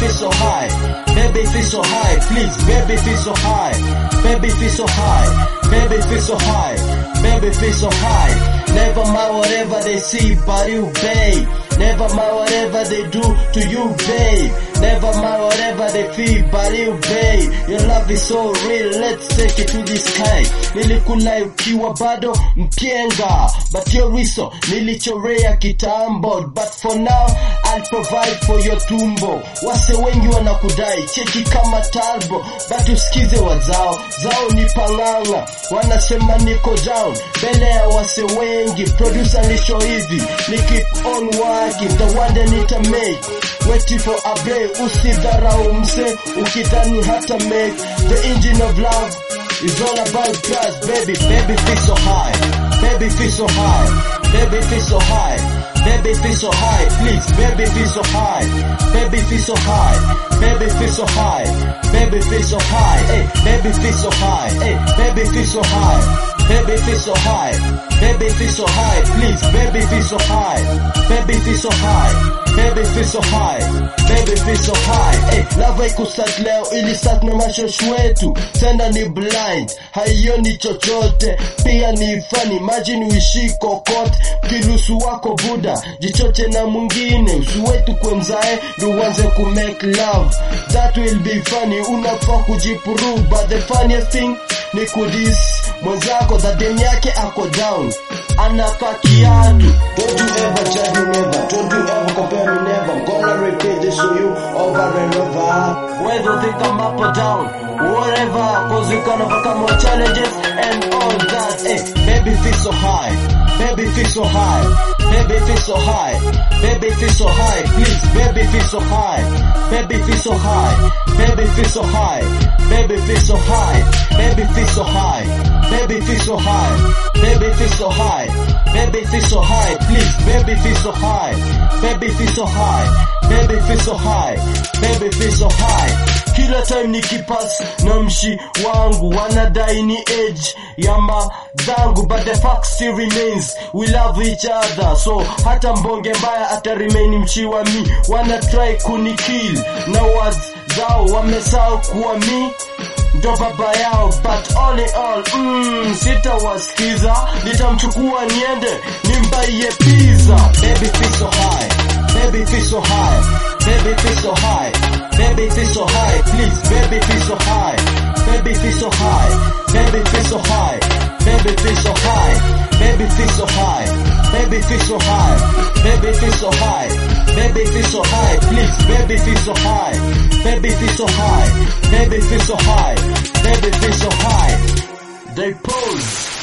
feel so high. Baby feel so high, please. Baby feel so high. Baby feel so high. Baby feel so high. Baby feel so high. Never mind whatever they see but you, babe. Never mind whatever they do to you, babe. Never mind whatever they feel but you, babe. Your love is so real, let's take it to the sky. Nilikula ukiwa bado mpienga, but your riso nilichorea kitambo. But for now I'll provide for your tumbo. Wase wengi wanakudai cheki kama turbo, but usikize wazao zao ni panganga. Wanasema niko down mbele ya wase wengi. Producer nisho hivi ni keep on working, the one that need to make. Waiting for a break, usidharau mse ukidhani hata make. The engine of love is all about trust, baby. Baby feel so high. Baby feel so high. Baby feel so high. Baby feel so high, please. Baby feel so high. Baby feel so high. Baby feel so high. Baby feel so high. Hey, baby feel so high. Hey, baby feel so high. Baby feel so high. Baby feel so high, please. Baby feel so high. Baby feel so high. Baby feel so high. Baby feel so high. Hey, lava ikusat leo ili sat na mashosh wetu. Tena ni blind, haioni chochote. Pia ni funny, imagine uishi kokote. Kilusu wako buda, jichoche na mwingine. Usuwetu kwenzae, ndo uanze ku make love. That will be funny, unafaa kujipuru. But the funniest thing ni kudis mwenzako that dem yake ako down, anaka kiatu. Don't you ever judge me never, don't you ever compare me never. I'm gonna repeat this to you over and over. Whether you think I'm up or down, whatever, cause you can overcome more challenges and all that. Hey, baby feel so high. Baby feel so high. Baby feel so high. Baby feel so high, please. Baby feel so high. Baby feel so high. Baby feel so high. Baby feel so high. Baby feel so high. Baby feel so high. Baby feel so high. Baby feel so high, please. Baby feel so high. Baby feel so high. Baby feel so high. Baby feel so high. Kila time nikipass na mshi wangu wanadai ni age ya madhangu, but the fact still remains we love each other. So hata mbonge mbaya ata remain mshi wa mi. Wanna try kunikill na words zao wamesahau kuwa mi ndo baba yao. But all in all, sitawasikiza. Nitamchukua niende nimbaie pizza. Baby feel so high. Baby feel so high. Baby feel so high. Baby feel so high, please. Baby feel so high. Baby feel so high. Baby feel so high. Baby feel so high. Baby feel so high. Baby feel so high. Baby feel so high. Baby feel so high, please. Baby feel so high. Baby feel so high. Baby feel so high. Baby feel so high. They pose.